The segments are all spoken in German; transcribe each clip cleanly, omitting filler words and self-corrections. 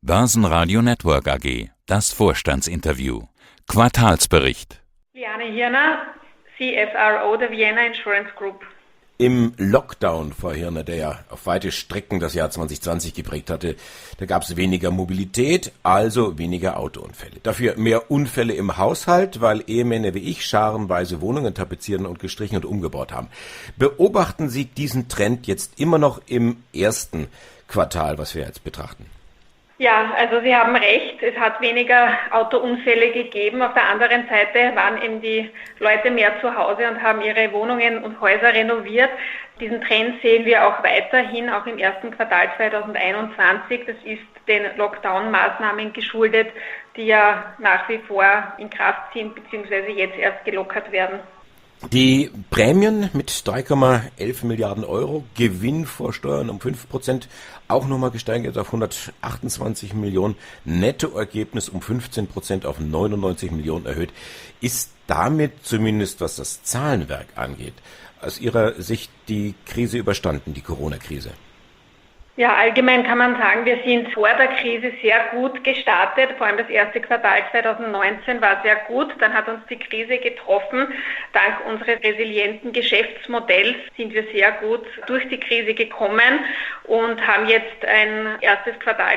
Börsenradio Network AG, das Vorstandsinterview. Quartalsbericht. Liane Hirner, CFRO der Vienna Insurance Group. Im Lockdown, Frau Hirner, der ja auf weite Strecken das Jahr 2020 geprägt hatte, da gab es weniger Mobilität, also weniger Autounfälle. Dafür mehr Unfälle im Haushalt, weil Ehemänner wie ich scharenweise Wohnungen tapezieren und gestrichen und umgebaut haben. Beobachten Sie diesen Trend jetzt immer noch im ersten Quartal, was wir jetzt betrachten? Ja, also Sie haben recht, es hat weniger Autounfälle gegeben. Auf der anderen Seite waren eben die Leute mehr zu Hause und haben ihre Wohnungen und Häuser renoviert. Diesen Trend sehen wir auch weiterhin, auch im ersten Quartal 2021. Das ist den Lockdown-Maßnahmen geschuldet, die ja nach wie vor in Kraft sind bzw. jetzt erst gelockert werden. Die Prämien mit 3,11 Milliarden Euro, Gewinn vor Steuern um 5%, auch nochmal gesteigert auf 128 Millionen, Nettoergebnis um 15% auf 99 Millionen erhöht. Ist damit zumindest, was das Zahlenwerk angeht, aus Ihrer Sicht die Krise überstanden, die Corona-Krise? Ja, allgemein kann man sagen, wir sind vor der Krise sehr gut gestartet. Vor allem das erste Quartal 2019 war sehr gut. Dann hat uns die Krise getroffen. Dank unseres resilienten Geschäftsmodells sind wir sehr gut durch die Krise gekommen und haben jetzt ein erstes Quartal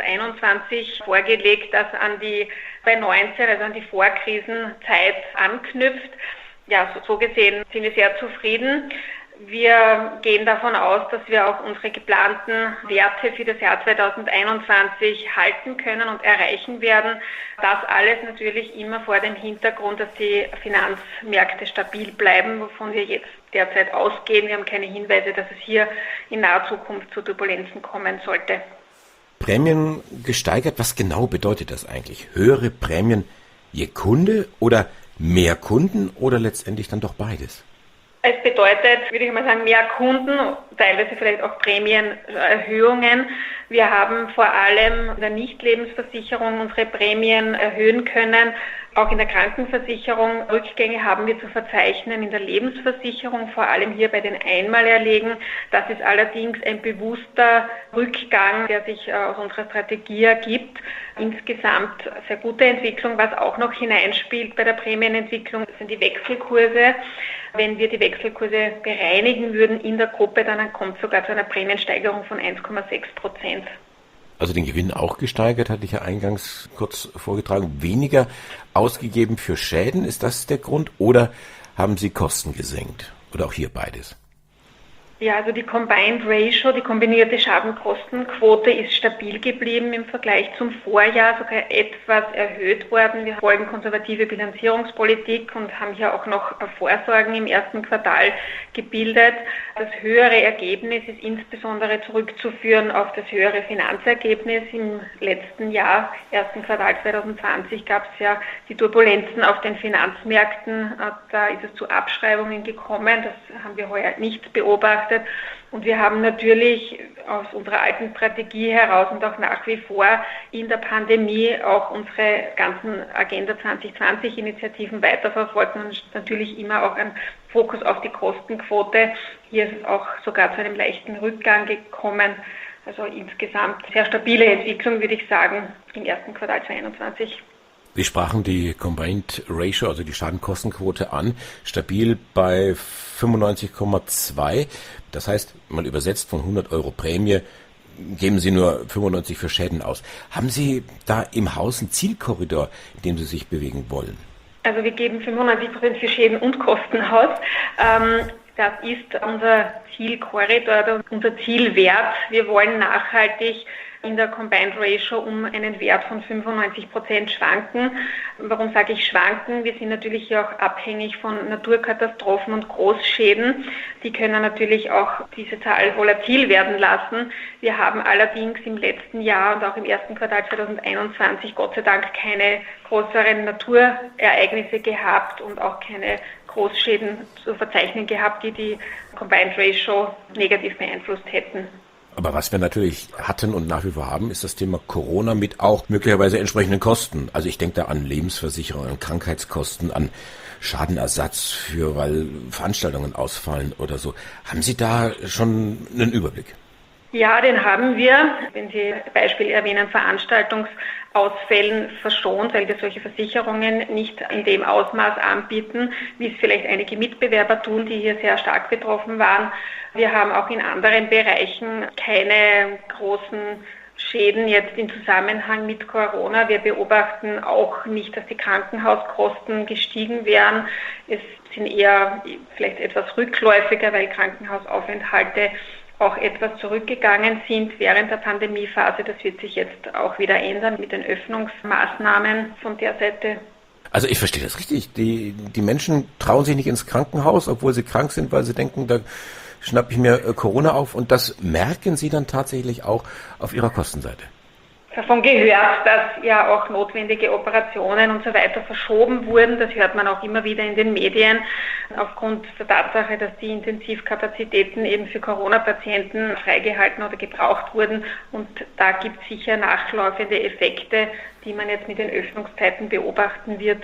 2021 vorgelegt, das bei 19, also an die Vorkrisenzeit anknüpft. Ja, so gesehen sind wir sehr zufrieden. Wir gehen davon aus, dass wir auch unsere geplanten Werte für das Jahr 2021 halten können und erreichen werden. Das alles natürlich immer vor dem Hintergrund, dass die Finanzmärkte stabil bleiben, wovon wir jetzt derzeit ausgehen. Wir haben keine Hinweise, dass es hier in naher Zukunft zu Turbulenzen kommen sollte. Prämien gesteigert, was genau bedeutet das eigentlich? Höhere Prämien je Kunde oder mehr Kunden oder letztendlich dann doch beides? Es bedeutet, würde ich mal sagen, mehr Kunden, teilweise vielleicht auch Prämienerhöhungen. Wir haben vor allem in der Nicht-Lebensversicherung unsere Prämien erhöhen können. Auch in der Krankenversicherung Rückgänge haben wir zu verzeichnen. In der Lebensversicherung, vor allem hier bei den Einmalerlegen. Das ist allerdings ein bewusster Rückgang, der sich aus unserer Strategie ergibt. Insgesamt sehr gute Entwicklung. Was auch noch hineinspielt bei der Prämienentwicklung, sind die Wechselkurse. Wenn wir die Wechselkurse bereinigen würden in der Gruppe, dann kommt es sogar zu einer Prämiensteigerung von 1,6%. Also den Gewinn auch gesteigert, hatte ich ja eingangs kurz vorgetragen. Weniger ausgegeben für Schäden, ist das der Grund? Oder haben Sie Kosten gesenkt? Oder auch hier beides? Ja, also die Combined Ratio, die kombinierte Schadenkostenquote ist stabil geblieben im Vergleich zum Vorjahr, sogar etwas erhöht worden. Wir folgen konservative Bilanzierungspolitik und haben hier auch noch Vorsorgen im ersten Quartal gebildet. Das höhere Ergebnis ist insbesondere zurückzuführen auf das höhere Finanzergebnis. Im letzten Jahr, ersten Quartal 2020, gab es ja die Turbulenzen auf den Finanzmärkten. Da ist es zu Abschreibungen gekommen. Das haben wir heuer nicht beobachtet. Und wir haben natürlich aus unserer alten Strategie heraus und auch nach wie vor in der Pandemie auch unsere ganzen Agenda 2020 Initiativen weiterverfolgt und natürlich immer auch einen Fokus auf die Kostenquote. Hier ist es auch sogar zu einem leichten Rückgang gekommen. Also insgesamt sehr stabile Entwicklung, würde ich sagen, im ersten Quartal 2021. Wir sprachen die Combined Ratio, also die Schadenkostenquote an, stabil bei 95,2. Das heißt, mal übersetzt von 100 Euro Prämie, geben Sie nur 95 für Schäden aus. Haben Sie da im Haus einen Zielkorridor, in dem Sie sich bewegen wollen? Also wir geben 95% für Schäden und Kosten aus. Das ist unser Zielkorridor, unser Zielwert. Wir wollen nachhaltig in der Combined Ratio um einen Wert von 95% schwanken. Warum sage ich schwanken? Wir sind natürlich hier auch abhängig von Naturkatastrophen und Großschäden. Die können natürlich auch diese Zahl volatil werden lassen. Wir haben allerdings im letzten Jahr und auch im ersten Quartal 2021 Gott sei Dank keine größeren Naturereignisse gehabt und auch keine Großschäden zu verzeichnen gehabt, die die Combined Ratio negativ beeinflusst hätten. Aber was wir natürlich hatten und nach wie vor haben, ist das Thema Corona mit auch möglicherweise entsprechenden Kosten. Also ich denke da an Lebensversicherung, an Krankheitskosten, an Schadenersatz weil Veranstaltungen ausfallen oder so. Haben Sie da schon einen Überblick? Ja, den haben wir, wenn Sie Beispiel erwähnen, Veranstaltungsausfällen verschont, weil wir solche Versicherungen nicht in dem Ausmaß anbieten, wie es vielleicht einige Mitbewerber tun, die hier sehr stark betroffen waren. Wir haben auch in anderen Bereichen keine großen Schäden jetzt im Zusammenhang mit Corona. Wir beobachten auch nicht, dass die Krankenhauskosten gestiegen wären. Es sind eher vielleicht etwas rückläufiger, weil Krankenhausaufenthalte auch etwas zurückgegangen sind während der Pandemiephase. Das wird sich jetzt auch wieder ändern mit den Öffnungsmaßnahmen von der Seite. Also ich verstehe das richtig. Die Menschen trauen sich nicht ins Krankenhaus, obwohl sie krank sind, weil sie denken, da schnappe ich mir Corona auf. Und das merken Sie dann tatsächlich auch auf Ihrer Kostenseite? Davon gehört, dass ja auch notwendige Operationen und so weiter verschoben wurden. Das hört man auch immer wieder in den Medien aufgrund der Tatsache, dass die Intensivkapazitäten eben für Corona-Patienten freigehalten oder gebraucht wurden. Und da gibt es sicher nachlaufende Effekte, die man jetzt mit den Öffnungszeiten beobachten wird.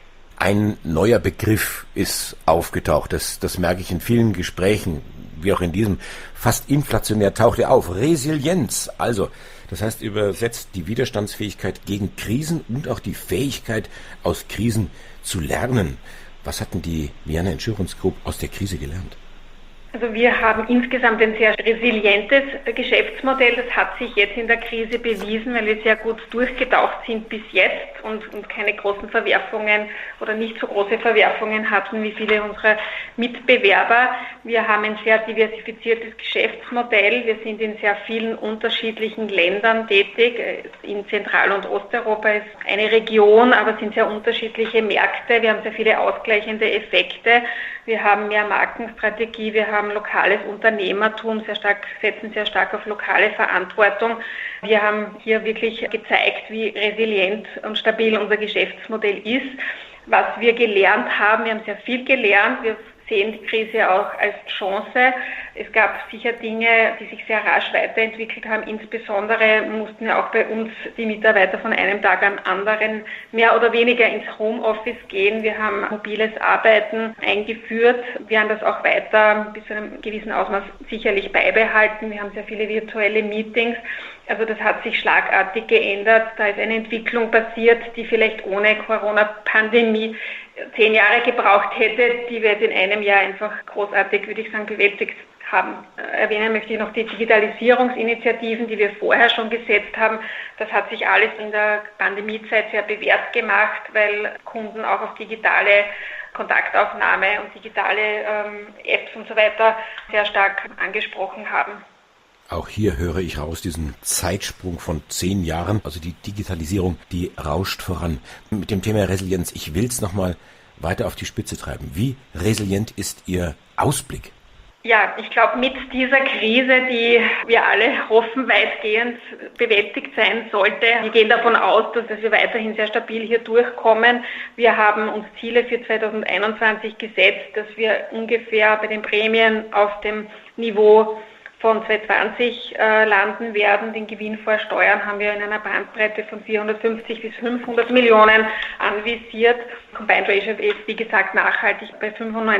Ein neuer Begriff ist aufgetaucht. Das merke ich in vielen Gesprächen, wie auch in diesem. Fast inflationär taucht er auf. Resilienz. Also, das heißt übersetzt die Widerstandsfähigkeit gegen Krisen und auch die Fähigkeit, aus Krisen zu lernen. Was hatten die Vienna Insurance Group aus der Krise gelernt? Also wir haben insgesamt ein sehr resilientes Geschäftsmodell. Das hat sich jetzt in der Krise bewiesen, weil wir sehr gut durchgetaucht sind bis jetzt und keine großen Verwerfungen oder nicht so große Verwerfungen hatten wie viele unserer Mitbewerber. Wir haben ein sehr diversifiziertes Geschäftsmodell. Wir sind in sehr vielen unterschiedlichen Ländern tätig. In Zentral- und Osteuropa ist eine Region, aber es sind sehr unterschiedliche Märkte. Wir haben sehr viele ausgleichende Effekte. Wir haben mehr Markenstrategie, wir haben lokales Unternehmertum, setzen sehr stark auf lokale Verantwortung. Wir haben hier wirklich gezeigt, wie resilient und stabil unser Geschäftsmodell ist. Was wir gelernt haben, wir haben sehr viel gelernt. Wir sehen die Krise auch als Chance. Es gab sicher Dinge, die sich sehr rasch weiterentwickelt haben. Insbesondere mussten ja auch bei uns die Mitarbeiter von einem Tag am anderen mehr oder weniger ins Homeoffice gehen. Wir haben mobiles Arbeiten eingeführt. Wir haben das auch weiter bis zu einem gewissen Ausmaß sicherlich beibehalten. Wir haben sehr viele virtuelle Meetings. Also das hat sich schlagartig geändert. Da ist eine Entwicklung passiert, die vielleicht ohne Corona-Pandemie 10 Jahre gebraucht hätte, die wir jetzt in einem Jahr einfach großartig, würde ich sagen, bewältigt haben. Erwähnen möchte ich noch die Digitalisierungsinitiativen, die wir vorher schon gesetzt haben. Das hat sich alles in der Pandemiezeit sehr bewährt gemacht, weil Kunden auch auf digitale Kontaktaufnahme und digitale Apps und so weiter sehr stark angesprochen haben. Auch hier höre ich raus diesen Zeitsprung von 10 Jahren. Also die Digitalisierung, die rauscht voran. Mit dem Thema Resilienz, ich will es nochmal weiter auf die Spitze treiben. Wie resilient ist Ihr Ausblick? Ja, ich glaube, mit dieser Krise, die wir alle hoffen, weitgehend bewältigt sein sollte, wir gehen davon aus, dass wir weiterhin sehr stabil hier durchkommen. Wir haben uns Ziele für 2021 gesetzt, dass wir ungefähr bei den Prämien auf dem Niveau von 2020 landen werden. Den Gewinn vor Steuern haben wir in einer Bandbreite von 450 bis 500 Millionen anvisiert. Combined Ratio ist, wie gesagt, nachhaltig bei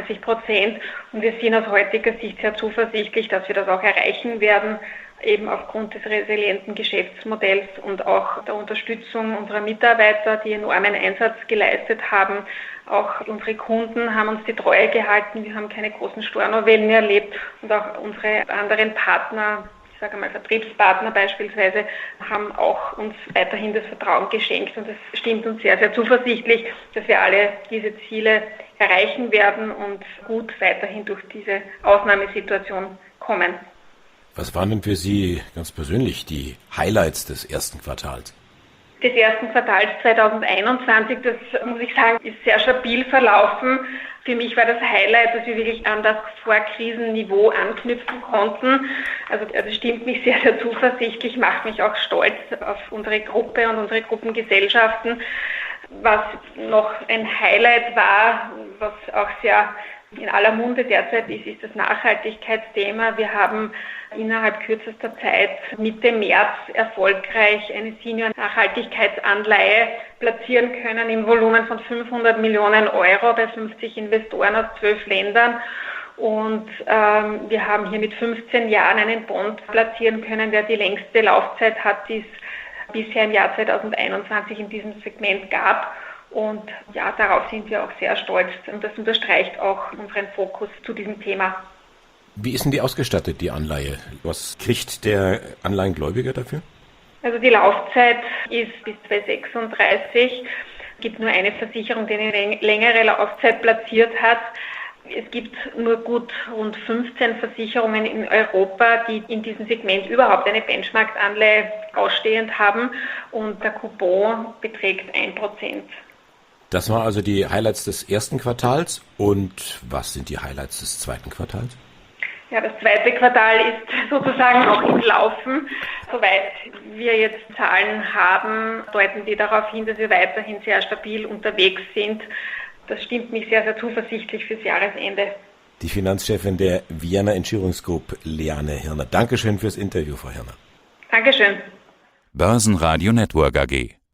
95%. Und wir sind aus heutiger Sicht sehr zuversichtlich, dass wir das auch erreichen werden, eben aufgrund des resilienten Geschäftsmodells und auch der Unterstützung unserer Mitarbeiter, die enormen Einsatz geleistet haben. Auch unsere Kunden haben uns die Treue gehalten, wir haben keine großen Stornowellen mehr erlebt und auch unsere anderen Partner, ich sage mal Vertriebspartner beispielsweise, haben auch uns weiterhin das Vertrauen geschenkt und das stimmt uns sehr, sehr zuversichtlich, dass wir alle diese Ziele erreichen werden und gut weiterhin durch diese Ausnahmesituation kommen. Was waren denn für Sie ganz persönlich die Highlights des ersten Quartals? Des ersten Quartals 2021, das muss ich sagen, ist sehr stabil verlaufen. Für mich war das Highlight, dass wir wirklich an das Vorkrisenniveau anknüpfen konnten. Also das stimmt mich sehr, sehr zuversichtlich, macht mich auch stolz auf unsere Gruppe und unsere Gruppengesellschaften. Was noch ein Highlight war, was auch sehr in aller Munde derzeit ist das Nachhaltigkeitsthema. Wir haben innerhalb kürzester Zeit Mitte März erfolgreich eine Senior-Nachhaltigkeitsanleihe platzieren können im Volumen von 500 Millionen Euro bei 50 Investoren aus 12 Ländern. Und wir haben hier mit 15 Jahren einen Bond platzieren können, der die längste Laufzeit hat, die es bisher im Jahr 2021 in diesem Segment gab. Und ja, darauf sind wir auch sehr stolz. Und das unterstreicht auch unseren Fokus zu diesem Thema. Wie ist denn die ausgestattet, die Anleihe? Was kriegt der Anleihengläubiger dafür? Also die Laufzeit ist bis 2036. Es gibt nur eine Versicherung, die eine längere Laufzeit platziert hat. Es gibt nur gut rund 15 Versicherungen in Europa, die in diesem Segment überhaupt eine Benchmark-Anleihe ausstehend haben. Und der Coupon beträgt 1%. Das waren also die Highlights des ersten Quartals. Und was sind die Highlights des zweiten Quartals? Ja, das zweite Quartal ist sozusagen noch im Laufen. Soweit wir jetzt Zahlen haben, deuten die darauf hin, dass wir weiterhin sehr stabil unterwegs sind. Das stimmt mich sehr, sehr zuversichtlich fürs Jahresende. Die Finanzchefin der Vienna Insurance Group, Liane Hirner. Dankeschön fürs Interview, Frau Hirner. Dankeschön. Börsenradio Network AG.